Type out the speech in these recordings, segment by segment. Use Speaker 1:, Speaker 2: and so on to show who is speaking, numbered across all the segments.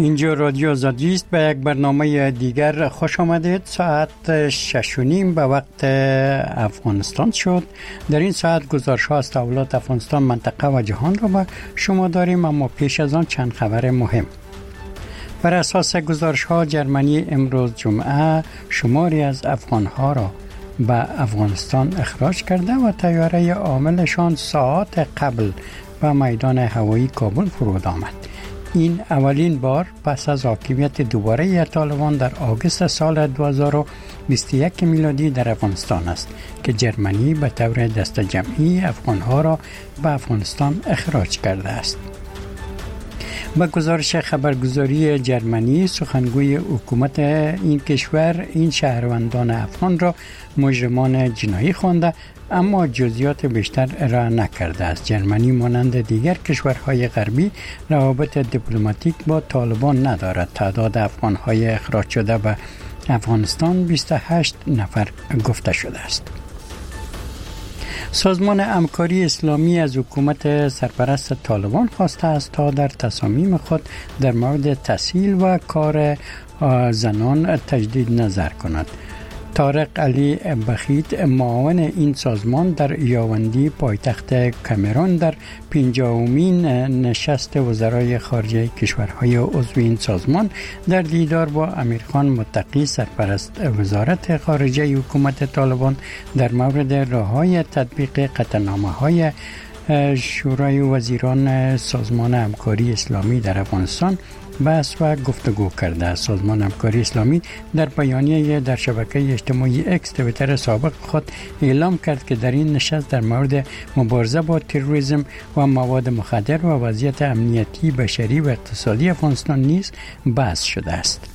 Speaker 1: اینجا رادیو آزادی است. به یک برنامه دیگر خوش آمدید. ساعت 6:30 به وقت افغانستان شد. در این ساعت گزارش ها از تحولات افغانستان، منطقه و جهان را به شما داریم، اما پیش از آن چند خبر مهم. بر اساس گزارش ها جرمنی امروز جمعه شماری از افغان ها را به افغانستان اخراج کرده و طیاره عاملشان ساعات قبل به میدان هوایی کابل فرود آمد. این اولین بار پس از حاکمیت دوباره طالبان در آگوست سال 2021 میلادی در افغانستان است که جرمنی به طور دست جمعی افغانها را به افغانستان اخراج کرده است. با گزارش خبرگزاری جرمنی، سخنگوی حکومت این کشور این شهروندان افغان را مجرمان جنایی خوانده، اما جزئیات بیشتر ارائه نکرده است. جرمنی مانند دیگر کشورهای غربی روابط دیپلماتیک با طالبان ندارد. تعداد افغانهای اخراج شده به افغانستان 28 نفر گفته شده است. سازمان همکاری اسلامی از حکومت سرپرست طالبان خواسته است تا در تصامیم خود در مورد تسهیل و کار زنان تجدید نظر کند. طارق علی بخیت، معاون این سازمان، در یاوندی پایتخت کامرون در 50مین نشست وزرای خارجه کشورهای عضو این سازمان در دیدار با امیرخان متقی، سرپرست وزارت خارجه حکومت طالبان، در مورد راه‌های تطبیق قطعنامه‌های شورای وزیران سازمان همکاری اسلامی در افغانستان بحث و گفتگو کرده. سازمان همکاری اسلامی در بیانیه در شبکه اجتماعی اکس توییتر سابق خود اعلام کرد که در این نشست در مورد مبارزه با تروریسم و مواد مخدر و وضعیت امنیتی، بشری و اقتصادی افغانستان نیز بحث شده است.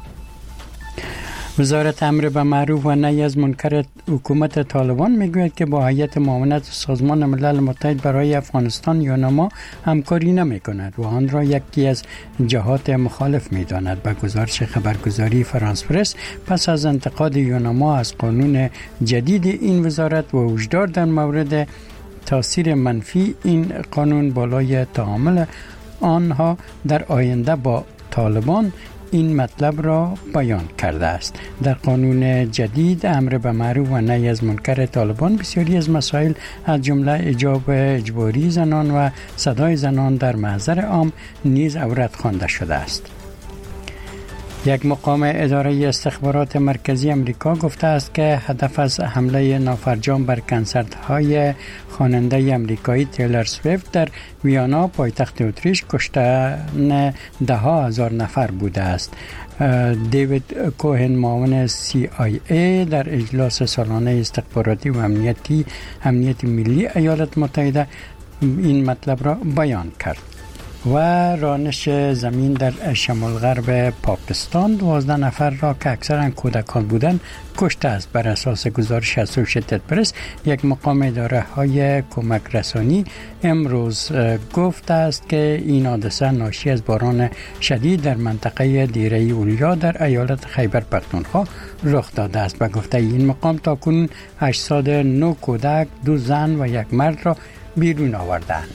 Speaker 1: وزارت امر به معروف و نهی از منکر حکومت طالبان میگوید که با هیئت معاونت سازمان ملل متحد برای افغانستان یونما همکاری نمی کند و آن را یکی از جهات مخالف می داند. به گزارش خبرگزاری فرانس پرس، پس از انتقاد یونما از قانون جدید این وزارت و هشدار در مورد تاثیر منفی این قانون بالای تعامل آنها در آینده با طالبان، این مطلب را بیان کرده است. در قانون جدید امر به معروف و نهی از منکر طالبان بسیاری از مسائل از جمله حجاب اجباری زنان و صدای زنان در محضر عام نیز عورت خوانده شده است. یک مقام اداره استخبارات مرکزی امریکا گفته است که هدف از حمله نافرجام بر کنسرت‌های خواننده امریکایی تیلر سویفت در ویانا، پایتخت اتریش، کشتن 10,000 نفر بوده است. دیوید کوهن، معاون CIA در اجلاس سالانه استخباراتی و امنیت ملی ایالات متحده این مطلب را بیان کرد. و رانش زمین در شمال غرب پاکستان 12 نفر را که اکثرا کودکان بودند کشته است. بر اساس گزارش اسوسییتد پرس، یک مقام اداره های کمک رسانی امروز گفته است که این حادثه ناشی از باران شدید در منطقه دیره اولیا در ایالت خیبر پختونخوا رخ داده است. به گفته این مقام تاکنون 809 کودک، 2 زن و 1 مرد را بیرون آوردند.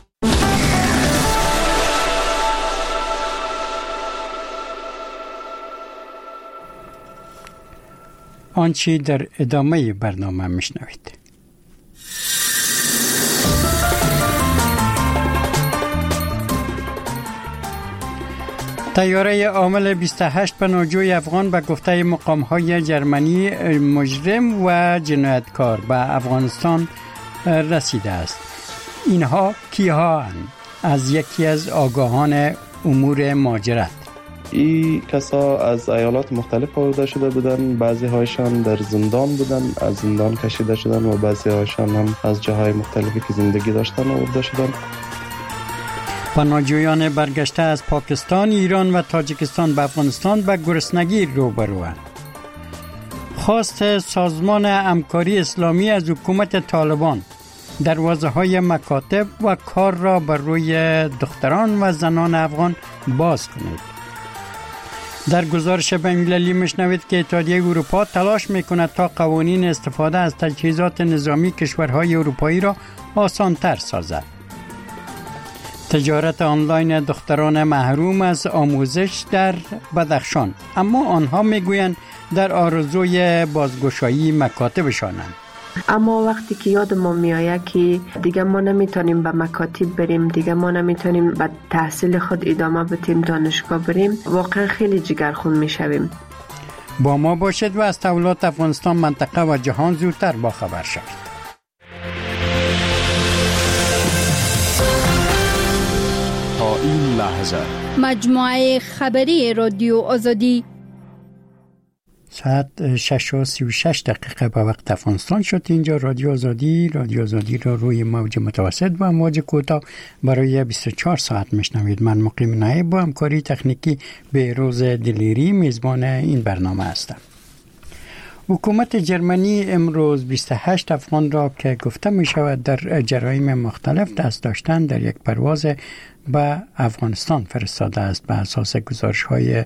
Speaker 1: آنچه در ادامه برنامه میشنوید. طیاره عامل 28 پناهجوی افغان به گفته مقام‌های جرمنی مجرم و جنایتکار به افغانستان رسیده است. اینها کیها هستند؟ از یکی از آگاهان امور مهاجرت.
Speaker 2: این کسا از ایالات مختلف آورده شده بودن، بعضی هایشان در زندان بودن، از زندان کشیده شدن و بعضی هایشان هم از جاهای مختلفی که زندگی داشتن آورده شدن.
Speaker 1: پناهجویان برگشته از پاکستان، ایران و تاجیکستان به افغانستان به گرسنگی روبروند. خواست سازمان همکاری اسلامی از حکومت طالبان دروازه‌های مکاتب و کار را بر روی دختران و زنان افغان باز کنید. در گزارش بین‌المللی میشنوید که اتحادیه اروپا تلاش میکند تا قوانین استفاده از تجهیزات نظامی کشورهای اروپایی را آسان‌تر سازد. تجارت آنلاین دختران محروم از آموزش در بدخشان، اما آنها میگویند در آرزوی بازگشایی مکاتبشانند.
Speaker 3: اما وقتی که یاد ما میآید که دیگه ما نمیتونیم به مکاتب بریم، دیگه ما نمیتونیم به تحصیل خود ادامه بدیم، دانشگاه بریم، واقعا خیلی جگرخون میشویم.
Speaker 1: با ما باشد و از تحولات افغانستان، منطقه و جهان زودتر با خبر شوید.
Speaker 4: تا این لحظه
Speaker 5: مجموعه خبری رادیو آزادی
Speaker 1: ساعت 6:36 به وقت افغانستان شد. اینجا رادیو آزادی را روی موج متوسط و موج کوتاه برای 24 ساعت میشنوید. من مقیم نایب با همکاری تکنیکی بهروز دلیری میزبان این برنامه هستم. حکومت جرمنی امروز 28 افغان را که گفته می شود در جرایم مختلف دست داشتن در یک پرواز به افغانستان فرستاده است. به اساس گزارش‌های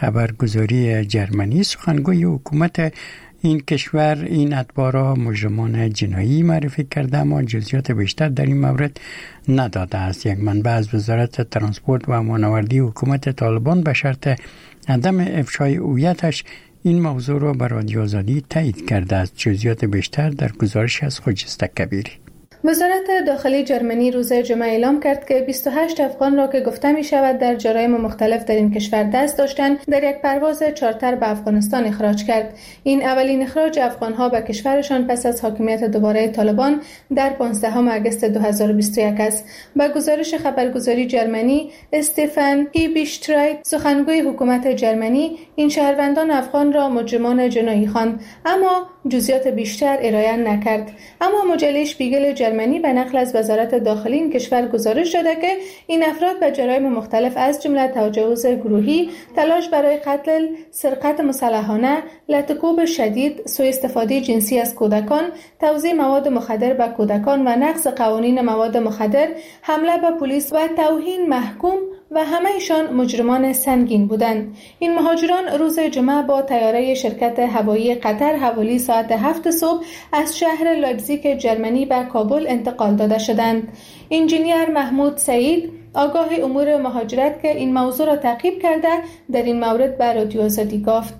Speaker 1: خبرگزاری جرمنی، سخنگوی حکومت این کشور این اتباع را مجرمان جنایی معرفی کرده، اما جزئیات بیشتر در این مورد نداده است. یک منبع از وزارت ترانسپورت و مانوردی حکومت طالبان به شرط عدم افشای هویتش این موضوع را به رادیو آزادی تایید کرده است. جزئیات بیشتر در گزارش از خجسته کبیری.
Speaker 6: وزارت داخلی جرمنی روز جمعه اعلام کرد که 28 افغان را که گفته می شود در جرایم مختلف در این کشور دست داشتند در یک پرواز چارتر به افغانستان اخراج کرد. این اولین اخراج افغان‌ها به کشورشان پس از حاکمیت دوباره طالبان در 15 آگوست 2021 است. با گزارش خبرگزاری جرمنی، استفان هیبیشترایت، سخنگوی حکومت جرمنی، این شهروندان افغان را مجرمان جنایی خواند، اما جزئیات بیشتر ارائه نکرد. اما مجله شپیگل جرمنی به نقل از وزارت داخلی این کشور گزارش داده که این افراد به جرایم مختلف از جمله تجاوز گروهی، تلاش برای قتل، سرقت مسلحانه، لطکوب شدید، سوء استفاده جنسی از کودکان، توزیع مواد مخدر به کودکان و نقض قوانین مواد مخدر، حمله به پلیس و توهین محکوم و همه‌شان مجرمان سنگین بودند. این مهاجران روز جمعه با طیاره شرکت هوایی قطر حوالی ساعت 7 صبح از شهر لایپزیگ جرمنی به کابل انتقال داده شدند. انجینیر محمود سعید، آگاه امور مهاجرت که این موضوع را تعقیب کرده، در این مورد به رادیو آزادی گفت: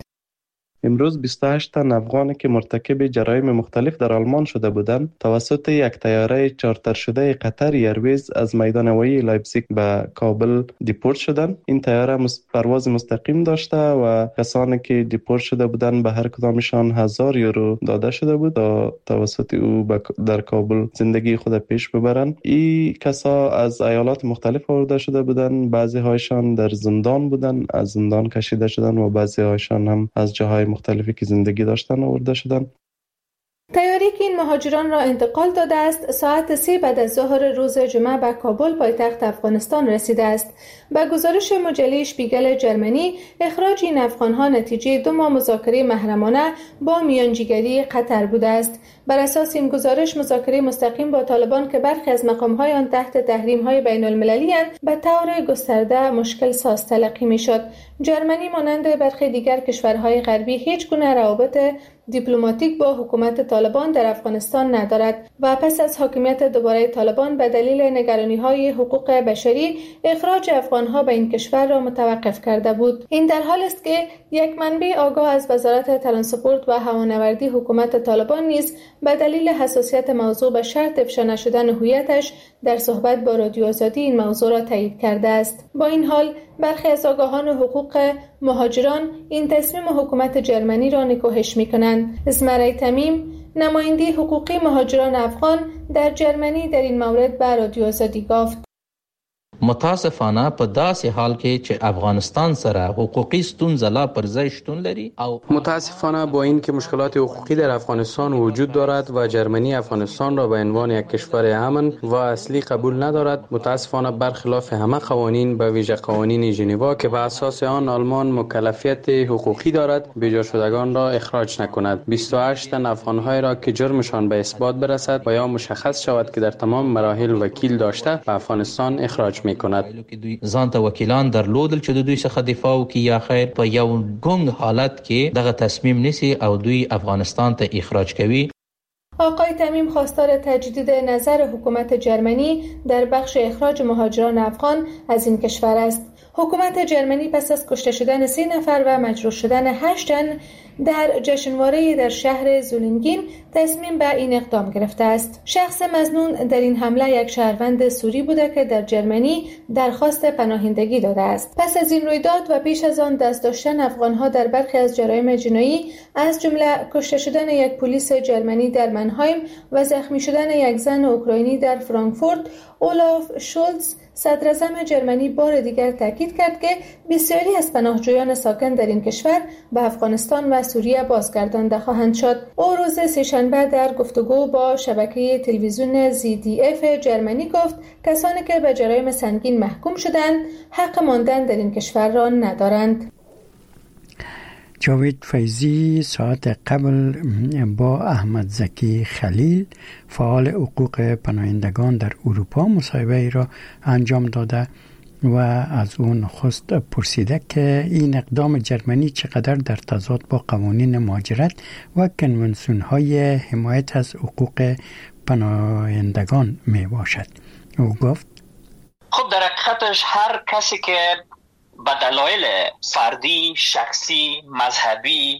Speaker 2: امروز 28 تن افغانی که مرتکب جرایم مختلف در آلمان شده بودند توسط یک طیاره چارتر شده قطر ایرویز از میدان هوایی لایپزیگ به کابل دیپورت شدند. این طیاره پرواز مستقیم داشته و کسانی که دیپورت شده بودند به هر کدامشان 1000 یورو داده شده بود تا توسط او در کابل زندگی خود پیش ببرند. این کسا از ایالات مختلف آورده شده بودند، بعضی هایشان در زندان بودند، از زندان کشیده شدند و بعضی هایشان هم از جاهای مختلفی که زندگی داشتن آورده شدن.
Speaker 6: طیاره‌ای که این مهاجران را انتقال داده است ساعت 3 بعد از ظهر روز جمعه به کابل پایتخت افغانستان رسیده است. با گزارش مجله شپیگل جرمنی، اخراج این افغان‌ها نتیجه 2 ماه مذاکره محرمانه با میانجیگری قطر بوده است. بر اساس این گزارش، مذاکره مستقیم با طالبان که برخی از مقام‌های آن تحت تحریم‌های بین‌المللی اند، به طور گسترده مشکل ساز تلقی می‌شد. جرمنی مانند برخی دیگر کشورهای غربی هیچ گونه روابط دیپلماتیک با حکومت طالبان در افغانستان ندارد و پس از حاکمیت دوباره طالبان به دلیل نگرانی‌های حقوق بشری اخراج افغان‌ها به این کشور را متوقف کرده بود. این در حال است که یک منبع آگاه از وزارت ترانسپورت و هوانوردی حکومت طالبان نیز به دلیل حساسیت موضوع به شرط افشا نشدن هویتش در صحبت با رادیو آزادی این موضوع را تایید کرده است. با این حال برخی از آگاهان حقوق مهاجران این تصمیم حکومت جرمنی را نکوهش می‌کنند. اسمرای تمیم، نماینده حقوقی مهاجران افغان در جرمنی، در این مورد به رادیو آزادی گفت:
Speaker 7: متاسفانه په داسې حال کې چې افغانستان سره حقوقي ستونزه لا پر ځای شتون لري او
Speaker 8: متاسفانه با این که مشکلات حقوقی در افغانستان وجود دارد و جرمنی افغانستان را به عنوان یک کشور امن و اصلی قبول ندارد، متاسفانه برخلاف همه قوانین به ویژه قوانین ژنوا که به اساس آن آلمان مکلفیت حقوقی دارد، بیجا شدگان را اخراج نکند. 28 تن افغان‌های را که جرمشان به اثبات برسد و یا مشخص شود که در تمام مراحل وکیل داشته به افغانستان اخراج میکند.
Speaker 7: ځان ته وکیلان درلودل چې د دوی څخه دفاع وکړي یا خیر په یو ګونګ حالت کې دغه تصمیم نیسي او دوی افغانستان ته اخراج کوي.
Speaker 6: آقای تمیم خواستار تجدید نظر حکومت جرمنی در بخش اخراج مهاجران افغان از این کشور است. حکومت جرمنی پس از کشته شدن 3 نفر و مجروح شدن 8 تن در جشنواره در شهر زولینگین تصمیم به این اقدام گرفته است. شخص مظنون در این حمله یک شهروند سوری بوده که در جرمنی درخواست پناهندگی داده است. پس از این رویداد و پیش از آن دست داشتن افغان‌ها در برخی از جرایم جنایی از جمله کشته شدن یک پلیس جرمنی در منهایم و زخمی شدن یک زن اوکراینی در فرانکفورت، اولاف شولز صدراعظم جرمنی بار دیگر تاکید کرد که بسیاری از پناهجویان ساکن در این کشور به افغانستان و سوریه بازگردانده خواهند شد. او روز سه‌شنبه در گفتگو با شبکه تلویزیون ZDF جرمنی گفت کسانی که به جرایم سنگین محکوم شدند حق ماندن در این کشور را ندارند.
Speaker 1: جاوید فیضی ساعت قبل با احمد زکی خلیل فعال حقوق پناهندگان در اروپا مصاحبه را انجام داده و از اون نخست پرسیده که این اقدام جرمنی چقدر در تضاد با قوانین مهاجرت و کنوانسیون‌های حمایت از حقوق پناهندگان می باشد. او گفت
Speaker 9: خب در حقیقتش هر کسی که به دلایل فردی، شخصی، مذهبی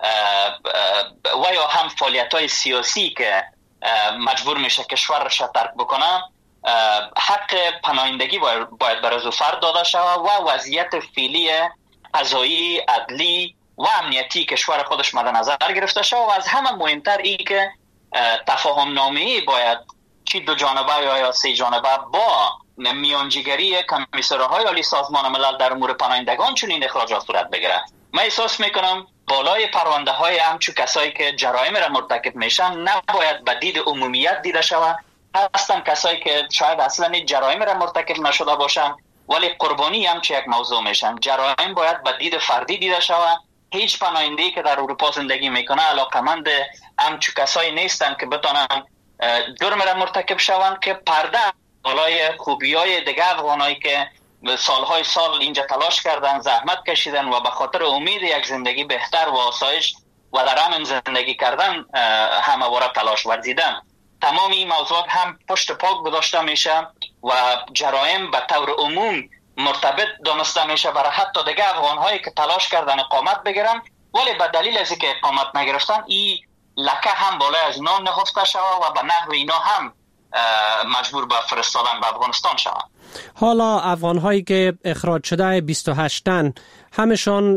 Speaker 9: و یا هم فعالیت‌های سیاسی که مجبور میشه کشورش را ترک بکنه، حق پناهندگی باید برای فرد داده شود و وضعیت فعلی قضایی، عدلی و امنیتی کشور خودش مد نظر گرفته شود و از همه مهمتر این که تفاهم نامه‌ای باید چی 2 جانبه یا 3 جانبه با میانجیگری کمیسرهای عالی سازمان ملل در امور پناهندگان چون این اخراجات صورت بگیره. من احساس میکنم بالای پرونده های همچو کسایی که جرایم را مرتکب میشن نباید به دید عمومیت دیده شود. هستن کسایی که شاید اصلا جرایم را مرتکب نشده باشن ولی قربانی همچو یک موضوع میشن. جرایم باید به دید فردی دیده شود. هیچ پناهنده‌ای که در اروپا زندگی میکنه علاقمند همچو کسایی نیستن که بتونن جرم را مرتکب شوند که پرده بالای خوبی‌های دیگه افغانایی که سالهای سال اینجا تلاش کردن، زحمت کشیدن و به خاطر امید یک زندگی بهتر و آسایش و در امن زندگی کردن همواره تلاش ورزیدن. تمام این موضوعات هم پشت پا گذاشته میشه و جرایم به طور عموم مرتبط دانسته میشه برای حتی دیگه افغان‌هایی که تلاش کردن اقامت بگیرن ولی به دلیل از اینکه اقامت نگرفتن این لکه هم بالای از اینا نهفته شود و به نحو اینا هم مجبور به فرستادن به افغانستان شوند.
Speaker 10: حالا افغان‌هایی که اخراج شده 28 تن همشان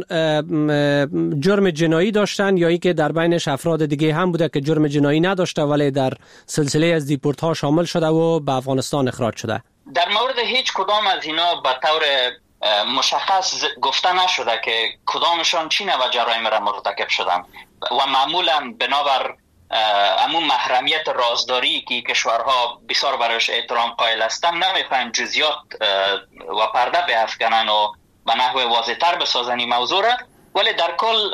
Speaker 10: جرم جنایی داشتن یا ای که در بینش افراد دیگه هم بوده که جرم جنایی نداشته ولی در سلسله از دیپورت ها شامل شده و به افغانستان اخراج شده؟ در
Speaker 9: مورد هیچ کدام از اینا به طور مشخص گفته نشده که کدامشان چی نوع جرایم را مرتکب شدن و معمولا بنابر امون محرمیت رازداری که کشورها بسیار برایش احترام قائل هستند نمیخواین جزئیات و پرده بیفکنن و به نحو واضح‌تر بسازن این موضوع را ولی در کل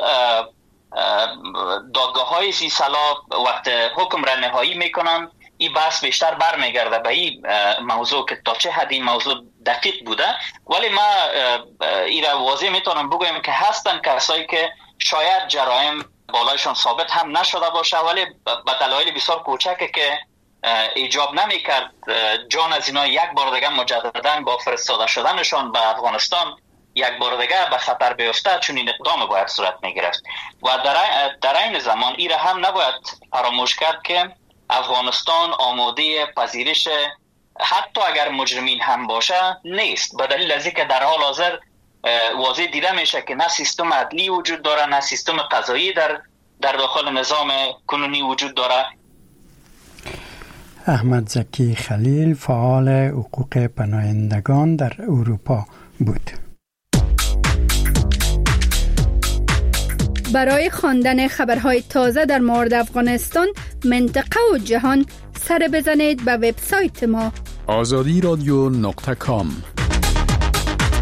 Speaker 9: دادگاه‌های سی سالا وقت حکم را نهایی میکنن این بحث بیشتر برمیگرده به این موضوع که تا چه حد این موضوع دقیق بوده ولی ما این را واضح میتونم بگویم که هستن کسایی که شاید جرایم بالایشان ثابت هم نشده باشه ولی به دلایل بسیار کوچکی که ایجاب نمیکرد جان از اینا یک بار دیگه مجددا با فرستاده شدنشان به افغانستان یک بار دیگه به خطر بیفته چون این اقدام باید صورت میگرفت و در این زمان این را هم نباید فراموش کرد که افغانستان آماده پذیرش حتی اگر مجرمین هم باشه نیست به دلیل از اینکه در حال حاضر واضح دیده میشه که نه سیستم عدلی وجود داره نه سیستم قضایی در داخل نظام کنونی وجود داره.
Speaker 1: احمد زکی خلیل فعال حقوق پناهندگان در اروپا بود.
Speaker 5: برای خواندن خبرهای تازه در مورد افغانستان، منطقه و جهان سر بزنید به وبسایت ما
Speaker 4: azadiradio.com.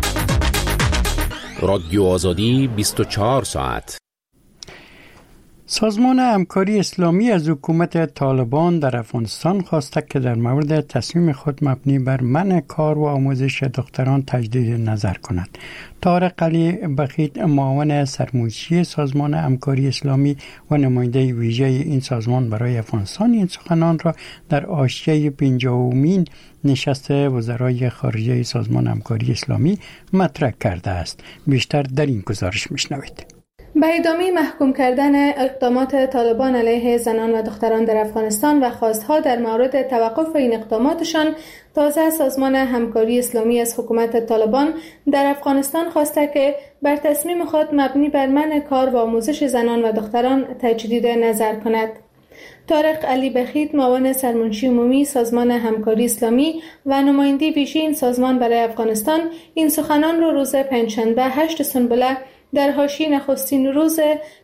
Speaker 11: رادیو آزادی 24 ساعت.
Speaker 1: سازمان همکاری اسلامی از حکومت طالبان در افغانستان خواسته که در مورد تصمیم خود مبنی بر منع کار و آموزش دختران تجدید نظر کند. طارق علی بخیت، معاون سرمنشی سازمان همکاری اسلامی و نماینده ویژه این سازمان برای افغانستان، این سخنان را در حاشیه 50مین نشست وزرای خارجه سازمان همکاری اسلامی مطرح کرده است. بیشتر در این گزارش میشنوید.
Speaker 6: به ادامه محکوم کردن اقدامات طالبان علیه زنان و دختران در افغانستان و خواستها در مورد توقف این اقداماتشان، تازه سازمان همکاری اسلامی از حکومت طالبان در افغانستان خواسته که بر تصمیم خود مبنی بر منع کار و آموزش زنان و دختران تجدید نظر کند. طارق علی بخیت، معاون سرمنشی عمومی سازمان همکاری اسلامی و نماینده ویژه این سازمان برای افغانستان، این سخنان را روز پنجشنبه 8 سنبله در حاشیه نخستین روز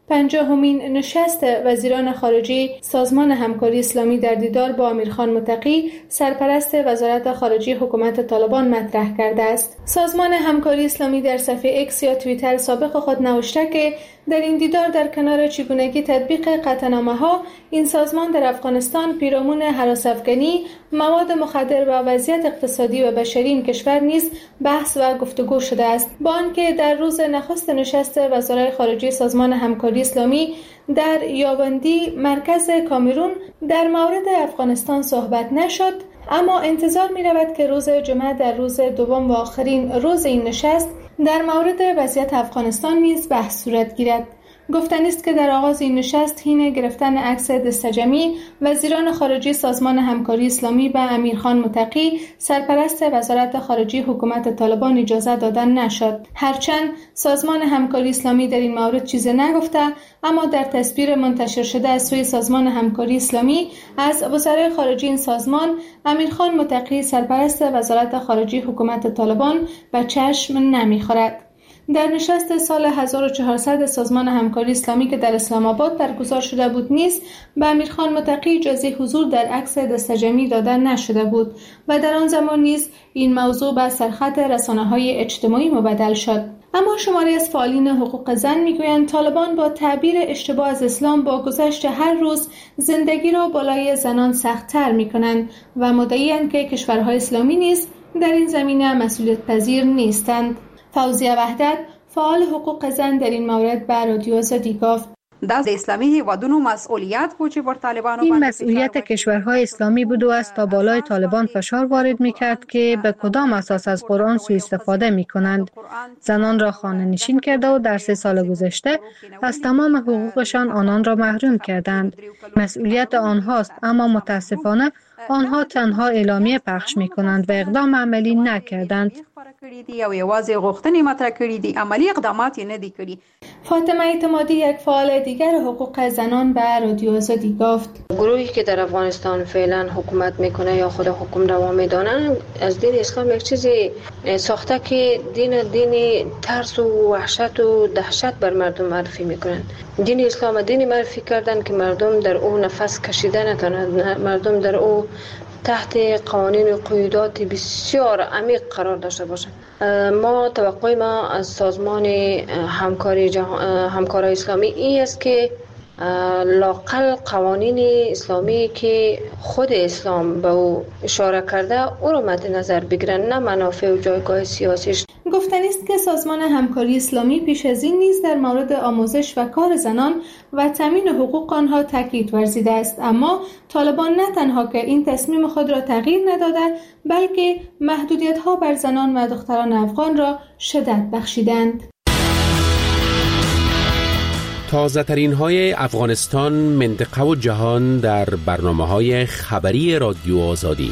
Speaker 6: 50مین نشست وزیران خارجه سازمان همکاری اسلامی در دیدار با امیرخان متقی، سرپرست وزارت خارجه حکومت طالبان مطرح کرده است. سازمان همکاری اسلامی در صفحه ایکس یا توییتر سابق خود نوشته که در این دیدار در کنار چگونگی تطبیق قطعنامه‌ها این سازمان در افغانستان پیرامون هراس‌افکنی، مواد مخدر و وضعیت اقتصادی و بشری این کشور نیز بحث و گفتگو شده است. با آنکه در روز نخست نشست وزرای خارجه سازمان همکاری اسلامی در یاوندی مرکز کامرون در مورد افغانستان صحبت نشد، اما انتظار می رود که روز جمعه در روز دوم و آخرین روز این نشست در مورد وضعیت افغانستان نیز بحث صورت گیرد. گفتنی است که در آغاز این نشست حین گرفتن عکس دستجمعی وزیران خارجه سازمان همکاری اسلامی به امیرخان متقی، سرپرست وزارت خارجه حکومت طالبان، اجازه دادن نشد. هرچند سازمان همکاری اسلامی در این مورد چیزی نگفته، اما در تصویر منتشر شده از سوی سازمان همکاری اسلامی از وزرای خارجه این سازمان، امیرخان متقی، سرپرست وزارت خارجه حکومت طالبان، به چشم نمیخورد. در نشست سال 1400 سازمان همکاری اسلامی که در اسلام آباد برگزار شده بود نیز به امیرخان متقی اجازه حضور در عکس دستجمعی داده نشده بود و در آن زمان نیز این موضوع به سرخط رسانه‌های اجتماعی مبدل شد. اما شماری از فعالین حقوق زن میگویند طالبان با تعبیر اشتباه از اسلام با گذشت هر روز زندگی را بالای زنان سخت‌تر می‌کنند و مدعی‌اند که کشورهای اسلامی نیز در این زمینه مسئولیت پذیر نیستند. فوزیه وحدت، فعال حقوق زن، در این مورد به رادیو آزادی گفت:
Speaker 11: دولت اسلامی هیوادونو مسئولیت بود که بر طالبان
Speaker 12: این مسئولیت کشورهای اسلامی بود و است تا بالای طالبان فشار وارد می‌کرد که به کدام اساس از قرآن سوء استفاده می‌کنند. زنان را خانه نشین کرده و در 3 سال گذشته از تمام حقوقشان آنان را محروم کردند. مسئولیت آنهاست، اما متاسفانه آنها تنها اعلامیه پخش می‌کنند و اقدام عملی نکردند.
Speaker 6: فاطمه اعتمادی، یک فعال دیگر حقوق زنان، به رادیو آزادی گفت:
Speaker 13: گروهی که در افغانستان فعلا حکومت میکنه یا خود حکم روا میدانن از دین اسلام یک چیزی ساخته که دین ترس و وحشت و دهشت بر مردم معرفی میکنن. دین اسلام دینی معرفی کردن که مردم در او نفس کشیده نتونند، مردم در او تحت قوانین و قیودات بسیار عمیق قرار داشته باشند. ما توقع ما از سازمان همکارای اسلامی این است که لااقل قوانین اسلامی که خود اسلام به او اشاره کرده او را مد نظر بگیرن، نه منافع و جایگاه سیاسیش.
Speaker 6: گفتنی است که سازمان همکاری اسلامی پیش از این نیز در مورد آموزش و کار زنان و تامین حقوق آنها تاکید ورزیده است، اما طالبان نه تنها که این تصمیم خود را تغییر نداده، بلکه محدودیت‌ها بر زنان و دختران افغان را شدت بخشیدند.
Speaker 14: تازه ترین های افغانستان، منطقه و جهان در برنامه‌های خبری رادیو آزادی.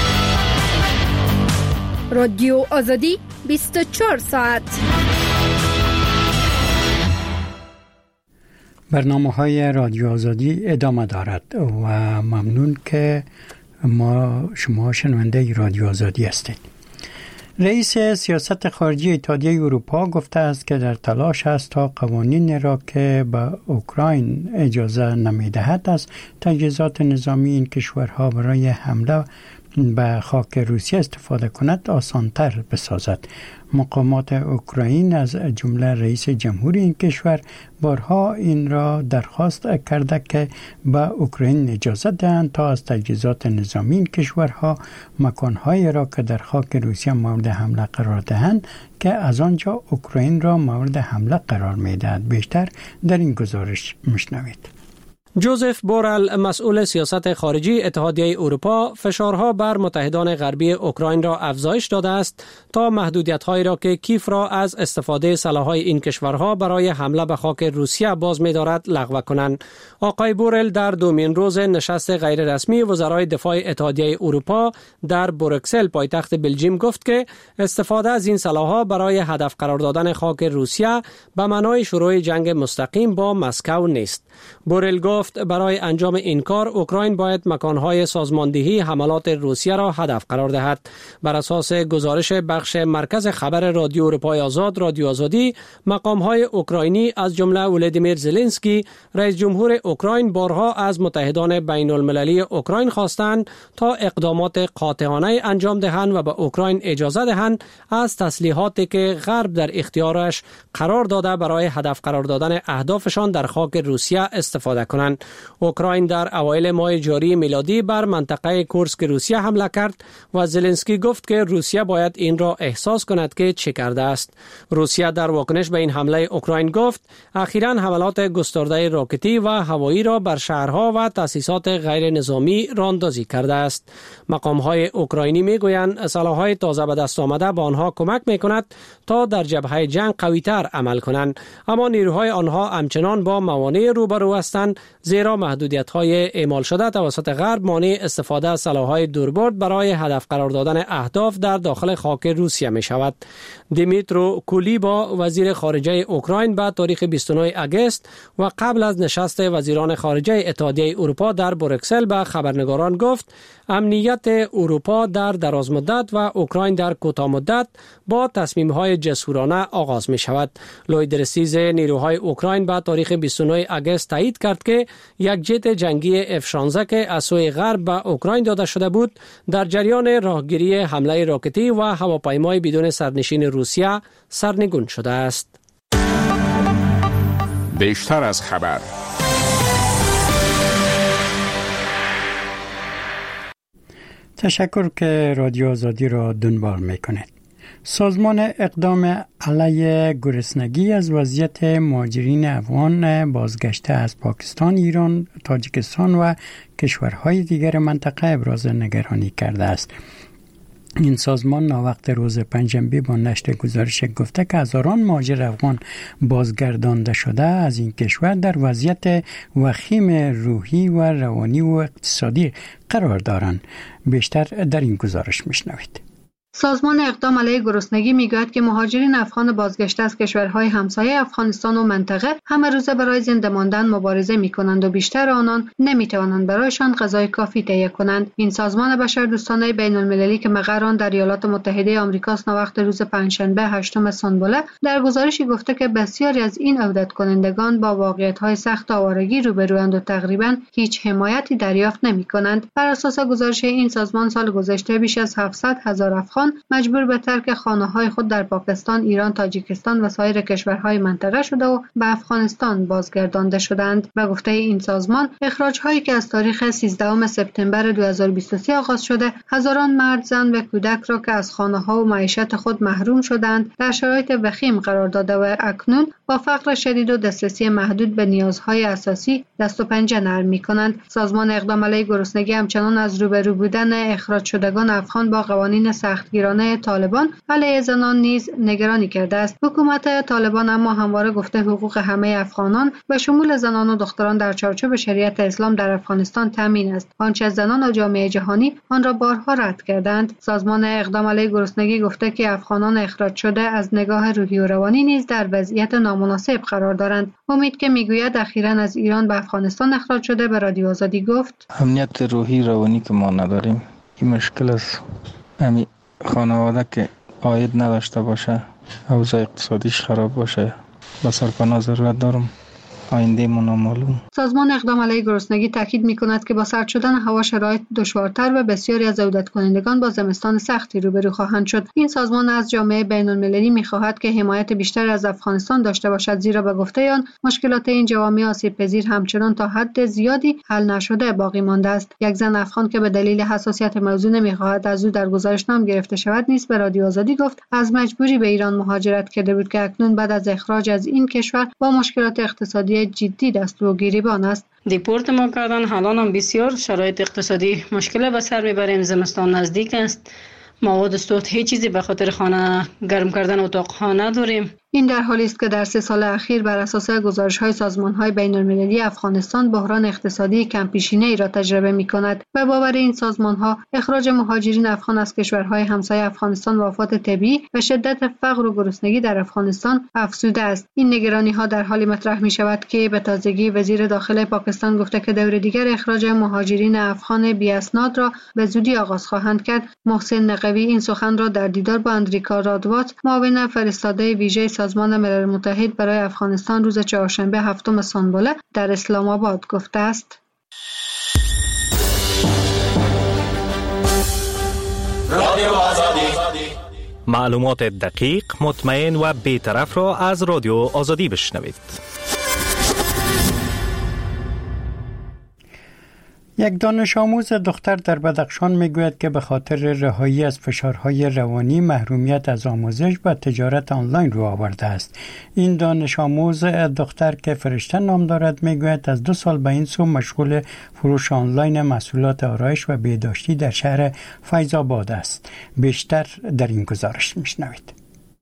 Speaker 5: رادیو آزادی 24 ساعت.
Speaker 1: برنامه‌های رادیو آزادی ادامه دارد و ممنون که شما شنونده رادیو آزادی هستید. رئیس سیاست خارجی اتحادیه اروپا گفته است که در تلاش است تا قوانین را که به اوکراین اجازه نمی‌دهد از تجهیزات نظامی این کشورها برای حمله به خاک روسیه استفاده کند آسانتر بسازد. مقامات اوکراین از جمله رئیس جمهور این کشور بارها این را درخواست کرده که به اوکراین اجازه دهند تا از تجهیزات نظامی این کشورها مکانهایی را که در خاک روسیه مورد حمله قرار دهند که از آنجا اوکراین را مورد حمله قرار می‌دهد. بیشتر در این گزارش میشنوید.
Speaker 10: جوزف بورل، مسئول سیاست خارجی اتحادیه اروپا، فشارها بر متحدان غربی اوکراین را افزایش داده است تا محدودیت‌هایی را که کیف را از استفاده سلاح‌های این کشورها برای حمله به خاک روسیه باز می‌دارد لغو کنند. آقای بورل در دومین روز نشست غیررسمی وزرای دفاع اتحادیه اروپا در بروکسل پایتخت بلژیم گفت که استفاده از این سلاح‌ها برای هدف قرار دادن خاک روسیه به معنای شروع جنگ مستقیم با مسکو نیست. بورل گفت برای انجام این کار اوکراین باید مکانهای سازماندهی حملات روسیه را هدف قرار دهد. بر اساس گزارش بخش مرکز خبر رادیو اروپای آزاد رادیو آزادی، مقامهای اوکراینی از جمله ولادیمیر زلنسکی رئیس جمهور اوکراین بارها از متحدان بین المللی اوکراین خواستند تا اقدامات قاطعانه انجام دهند و به اوکراین اجازه دهند از تسلیحاتی که غرب در اختیارش قرار داده برای هدف قرار دادن اهدافشان در خاک روسیه استفاده کنند. اوکراین در اوایل ماه جاری میلادی بر منطقه کورسک روسیه حمله کرد و زلنسکی گفت که روسیه باید این را احساس کند که چه کرده است. روسیه در واکنش به این حمله اوکراین گفت اخیراً حملات گسترده راکتی و هوایی را بر شهرها و تأسیسات غیر نظامی راهاندازی کرده است. مقام‌های اوکراینی میگویند سلاح‌های تازه به دست آمده به آنها کمک می‌کند تا در جبهه جنگ قوی‌تر عمل کنند، اما نیروهای آنها همچنان با موانع روبرو هستند، زیرا محدودیت‌های اعمال شده توسط غرب مانع استفاده از سلاح‌های دوربرد برای هدف قرار دادن اهداف در داخل خاک روسیه می‌شود. دیمیترو کولیبا وزیر خارجه اوکراین به تاریخ 29 آگوست و قبل از نشست وزیران خارجه اتحادیه اروپا در بروکسل به خبرنگاران گفت امنیت اروپا در دراز مدت و اوکراین در کوتاه مدت با تصمیم‌های جسورانه آغاز می‌شود. لوید رسیز نیروهای اوکراین به تاریخ 29 آگوست تایید کرد که یک جت جنگی F-16 که از سوی غرب به اوکراین داده شده بود در جریان راهگیری حمله راکتی و هواپیمای بدون سرنشین روسیه سرنگون شده است.
Speaker 4: بیشتر از خبر.
Speaker 1: تشکر که رادیو آزادی را دنبال میکنید. سازمان اقدام علیه گرسنگی از وضعیت مهاجرین افغان بازگشته از پاکستان، ایران، تاجیکستان و کشورهای دیگر منطقه ابراز نگرانی کرده است. این سازمان ناوقت روز پنجشنبه با نشر گزارش گفته که هزاران مهاجر افغان بازگردانده شده از این کشور در وضعیت وخیم روحی و روانی و اقتصادی قرار دارند. بیشتر در این گزارش میشنوید.
Speaker 12: سازمان اقدام علیه گرسنگی میگوید که مهاجرین افغان بازگشته از کشورهای همسایه افغانستان و منطقه همه روزه برای زنده ماندن مبارزه میکنند و بیشتر آنان نمیتوانند برایشان غذای کافی تهیه کنند. این سازمان بشردوستانه بین المللی که مقر آن در ایالات متحده آمریکاست ناوقت روز پنجشنبه 8 سانبوله در گزارشی گفته که بسیاری از این عودت کنندگان با واقعیت‌های سخت آوارگی روبروند و تقریبا هیچ حمایتی دریافت نمی‌کنند. بر اساس گزارش این سازمان سال گذشته بیش از 700,000 افغان مجبور به ترک خانه‌های خود در پاکستان، ایران، تاجیکستان و سایر کشورهای منطقه شده و به افغانستان بازگردانده شدند. به گفته این سازمان، اخراج‌هایی که از تاریخ 13 سپتامبر 2023 آغاز شده، هزاران مرد، زن و کودک را که از خانه‌ها و معیشت خود محروم شدند، در شرایط وخیم قرار داده و اکنون با فقر شدید و دسترسی محدود به نیازهای اساسی دست و پنجه نرم می‌کنند. سازمان اقدام علیه گرسنگی همچنان از روبرو بودن اخراج شدگان افغان با قوانین سختگیرانه طالبان علیه زنان نیز نگرانی کرده است. حکومت طالبان اما همواره گفته حقوق همه افغانان به شمول زنان و دختران در چارچوب شریعت اسلام در افغانستان تامین است، آنچه زنان و جامعه جهانی آن را بارها رد کردند. سازمان اقدام علیه گرسنگی گفته که افغانان اخراج شده از نگاه روحی و روانی نیز در وضعیت نامناسب قرار دارند. امید که میگوید اخیراً از ایران به افغانستان اخراج شده به رادیو آزادی گفت
Speaker 15: امنیت روحی روانی که ما نداریم، این مشکل است. همین خانواده که عاید نداشته باشه، اوضاع اقتصادیش خراب باشه، به سرپناه ضرورت دارم. آینده ما نامعلوم.
Speaker 12: سازمان اقدام علیه گرسنگی تاکید می‌کند که با سرد شدن هوا شرایط دشوارتر و بسیاری از عودت کنندگان با زمستان سختی روبرو خواهند شد. این سازمان از جامعه بین‌المللی می‌خواهد که حمایت بیشتر از افغانستان داشته باشد، زیرا به گفته آن مشکلات این جوامع آسیب‌پذیر همچنان تا حد زیادی حل نشده باقی مانده است. یک زن افغان که به دلیل حساسیت موضوع نمی‌خواهد از او در گزارش نام گرفته شود نیز به رادیو آزادی گفت از مجبوری به ایران مهاجرت کرده بود که اکنون بعد از اخراج از این کشور با مشکلات اقتصادی جدی دست و گریبان است.
Speaker 16: دیپورت ما کردن، حالا هم بسیار شرایط اقتصادی مشکل به سر میبریم. زمستان نزدیک است، مواد سوخت هیچ چیزی به خاطر خانه گرم کردن اتاق ها نداریم.
Speaker 12: این در حالی است که در 3 سال اخیر بر اساس گزارش‌های سازمان‌های بین‌المللی افغانستان بحران اقتصادی کم پیشینه‌ای را تجربه می‌کند و باور این سازمان‌ها اخراج مهاجرین افغان از کشورهای همسایه افغانستان و آفات طبیعی و شدت فقر و گرسنگی در افغانستان افزوده است. این نگرانی‌ها در حالی مطرح می‌شود که به تازگی وزیر داخلی پاکستان گفته که دور دیگر اخراج مهاجرین افغان بی‌اسناد را به زودی آغاز خواهند کرد. محسن نقوی این سخن را در دیدار با اندریکا رادوات، معاون فرستاده ویژه سازمان ملل متحد برای افغانستان روز چهارشنبه 7 سانبله در اسلام آباد گفته است.
Speaker 17: رادیو آزادی، معلومات دقیق، مطمئن و بی‌طرف را از رادیو آزادی بشنوید.
Speaker 1: یک دانش آموز دختر در بدخشان میگوید که به خاطر رهایی از فشارهای روانی محرومیت از آموزش و تجارت آنلاین رو آورده است. این دانش آموز دختر که فرشته نام دارد میگوید از 2 سال به این سو مشغول فروش آنلاین محصولات آرایش و بهداشتی در شهر فیض آباد است. بیشتر در این گزارش میشنوید.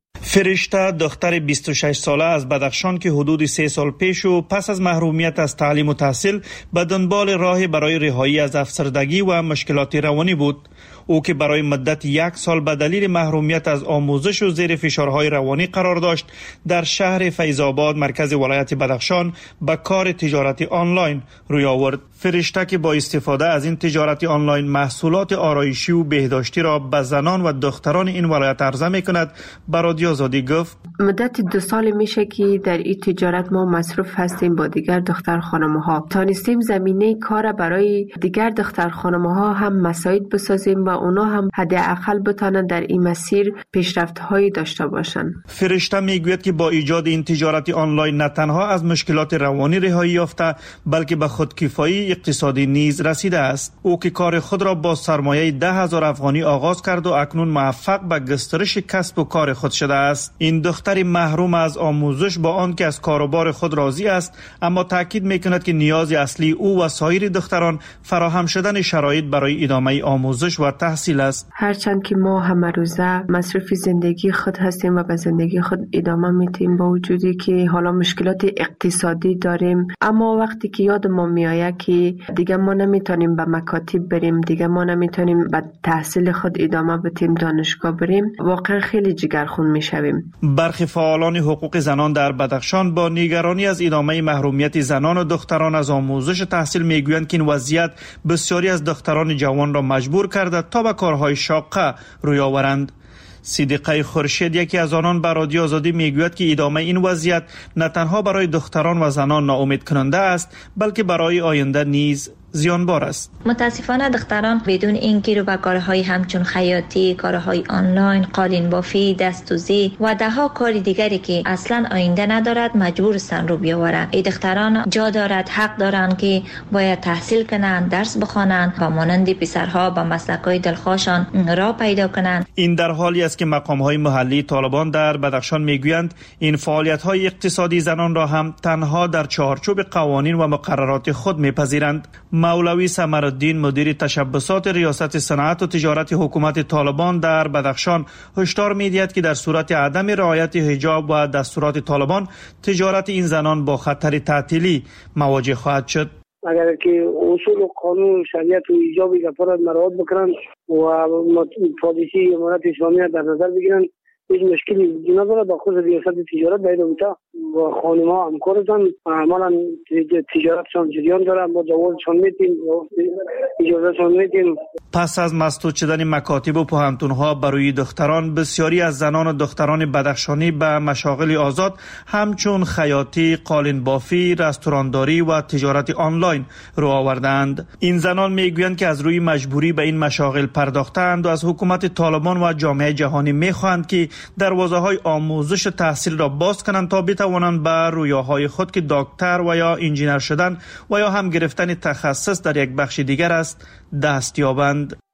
Speaker 18: فرشته دختر 26 ساله از بدخشان که حدود 3 سال پیش و پس از محرومیت از تعلیم و تحصیل به دنبال راه برای رهایی از افسردگی و مشکلات روانی بود. او که برای مدت 1 سال به دلیل محرومیت از آموزش و زیر فشارهای روانی قرار داشت، در شهر فیض آباد مرکز ولایت بدخشان به کار تجارت آنلاین روی آورد. فرشته که با استفاده از این تجارت آنلاین محصولات آرایشی و بهداشتی را به زنان و دختران این ولایت عرضه می‌کند، به رادیو آزادی گفت
Speaker 3: مدت 2 سال میشه که در این تجارت ما مصروف هستیم. با دیگر دختر خانم‌ها تانستیم زمینه کار برای دیگر دختر خانم‌ها هم مساعد بسازیم و اونا هم حداقل بتونن در این مسیر پیشرفت‌هایی داشته باشن.
Speaker 18: فرشته میگوید که با ایجاد این تجارت آنلاین نه تنها از مشکلات روانی رهایی یافته، بلکه به خودکفایی اقتصادی نیز رسیده است. او که کار خود را با سرمایه 10,000 افغانی آغاز کرد و اکنون موفق به گسترش کسب و کار خود شده است. این دختر محروم از آموزش با آنکه از کاروبار خود راضی است، اما تاکید میکند که نیاز اصلی او و سایر دختران فراهم شدن شرایط برای ادامه آموزش و تحصیل است.
Speaker 3: هرچند که ما همه روزه مصروف زندگی خود هستیم و به زندگی خود ادامه میدیم، با وجودی که حالا مشکلات اقتصادی داریم، اما وقتی که یاد ما میآید که دیگه ما نمیتونیم به مکاتب بریم، دیگه ما نمیتونیم به تحصیل خود ادامه بدیم، دانشگاه بریم، واقعا خیلی جگرخون میشویم.
Speaker 18: برخی فعالان حقوق زنان در بدخشان با نگرانی از ادامه محرومیت زنان و دختران از آموزش تحصیل میگویند که این وضعیت بسیاری از دختران جوان را مجبور کرده تا به کارهای شاقه روی آورند. صدیقه خورشید یکی از آنان به رادیو آزادی میگوید که ادامه این وضعیت نه تنها برای دختران و زنان ناامید کننده است، بلکه برای آینده نیز زیانبار است.
Speaker 19: متاسفانه دختران بدون اینکه رو به کارهای همچون خیاطی، کارهای آنلاین، قالین بافی، دستوزی و دهها کار دیگری که اصلا آینده ندارد مجبور هستند رو بیاورند. این دختران جا دارد، حق دارند که باید تحصیل کنند، درس بخوانند و مانند پسرها به مسلک‌های دلخواشان راه پیدا کنند.
Speaker 18: این در حالی است که مقام‌های محلی طالبان در بدخشان میگویند این فعالیت‌های اقتصادی زنان را هم تنها در چارچوب قوانین و مقررات خود میپذیرند. مولوی سمرالدین مدیر تشبسات ریاست صنعت و تجارت حکومت طالبان در بدخشان هشدار می‌دهد که در صورت عدم رعایت حجاب و دستورات طالبان، تجارت این زنان با خطر تعطیلی مواجه خواهد شد.
Speaker 20: اگر که اصول و قانون شریعت و ایجاب گفارت مراعات بکنند و پالیسی امارت اسلامی در نظر بگیرند، هیچ مشکلی وجود نداره. با خود ریاست تجارت باید اونجا با خانم‌ها همکارتان عملا تجارتشان جریان داره، ما جوازشان میدیم، اجازهشان میدیم.
Speaker 18: پس از مسدود شدن مکاتب و پوهنتون‌ها برای دختران، بسیاری از زنان و دختران بدخشانی به مشاغل آزاد همچون خیاطی، قالین بافی، رستورانداری و تجارت آنلاین رو آوردند. این زنان میگویند که از روی مجبوری به این مشاغل پرداختند و از حکومت طالبان و جامعه جهانی میخواهند که دروازه‌های آموزش تحصیل را باز کنند تا بتوانند به رویاهای خود که دکتر و یا انجینر شدن و یا هم گرفتن تخصص در یک بخش دیگر است دست یابند.